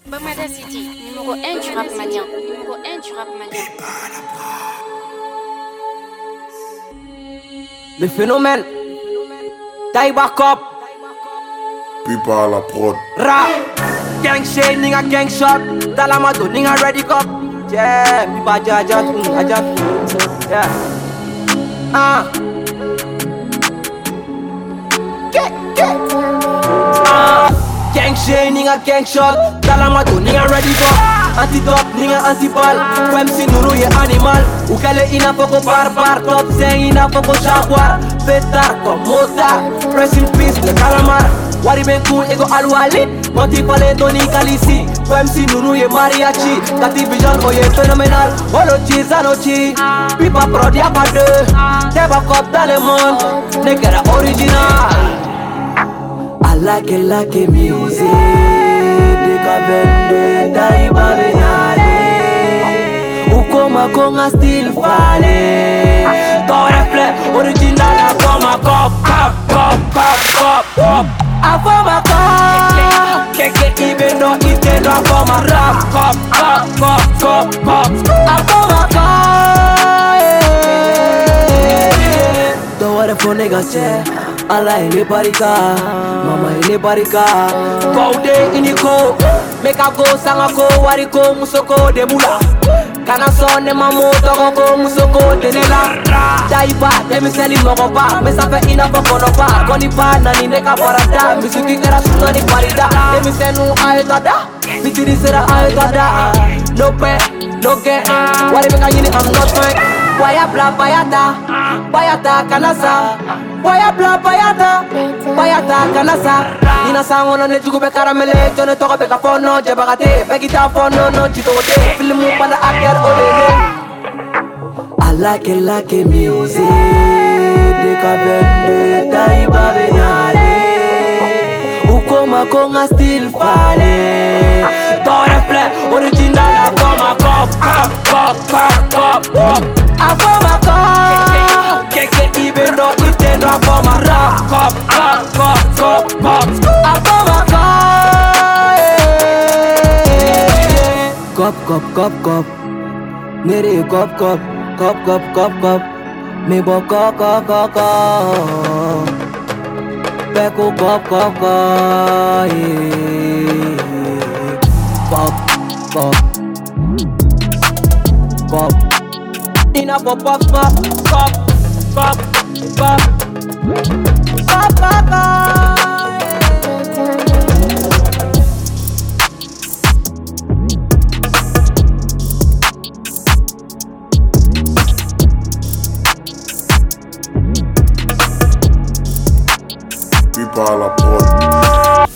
Bamada City, numéro 1 du rap malien. Numéro 1 du rap malien. Le phénomène Taïba Cop Pipa à la prod. Rap Gang shade, nigga gang shot Talamado, nigga ready cop Yeah, Pipa ajat Yeah Gang shade, nigga gang shot Talamado, nigga ready cop Anti-top, nigga anti-ball MC Nuru ye animal Ukele ina poko par top Zeng ina poko jaguar Petar comme motard Rest in peace, le calamar Wari ben cool, ego aluali Monty pale Tony Kalisi MC Nuru ye mariachi Kati vision, oh ye phénoménal Olo cheese, anochi Pipa prod, y'a pas deux Teba cop dans le monde Nigga original I like music Deka vende Taiba venale Ukoma konga still fale Ton reflet original Afoma cop Afoma cop Keke ibeno iteno Afoma rap cop Afoma cop Don't worry for niggas, yeah Allah ini barika, mama ini barika. Kau de ini ko, make a go sanga ko wariko musoko de mula. Kana sonne mamu toko ko musoko de nela. Taiba, demi seli mogoba, me sape ina pokono ba. Koni pa nani neka parada, misuki kera sunga ni parida. Demi senu ayo tada, bitiri sera ayo tada. No pay, no get, wari meka yini I'm not fake. Waya bla bayata kanasa. Waya bla bayata kanasa. Nina sango no ne jugu be karamele, jone toko be kafono, jebagate, begita fono no chitote, filmu panda akar olele. I like music, deka vende Taiba venale. Ukoma konga still fale. Ton reflet original, afoma cop. Afoma cop, keke ibeno iteno afoma rap cop. Afoma cop, nere cop. Me bo cop. Beko cop. Cop. Ina pop. Pipa à la prod.